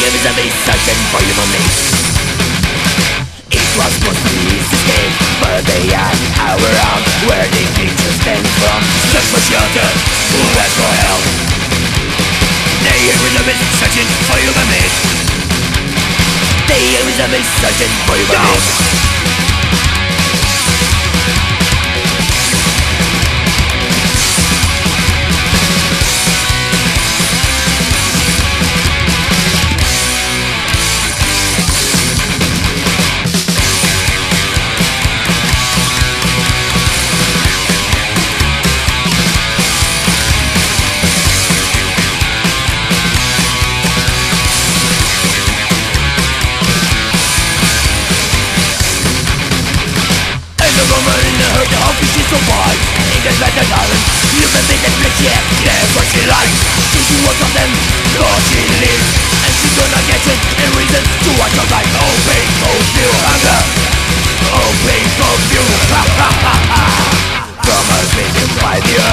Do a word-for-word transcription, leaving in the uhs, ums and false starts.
is a beast searching for human meat. It was supposed to be his escape, but they had our own. Where did creatures came from? Search for shelter, who asked for help? They is a beast searching for human meat. They is a beast searching for human meat. How can she survive? In the better island, you can be the flesh, yeah, never she lies. She do work on them, Lord she lives, and she gonna get it, and reasons to watch her life. Oh pain, oh feel hunger, oh pain, oh feel ha ha ha ha. From her vision by the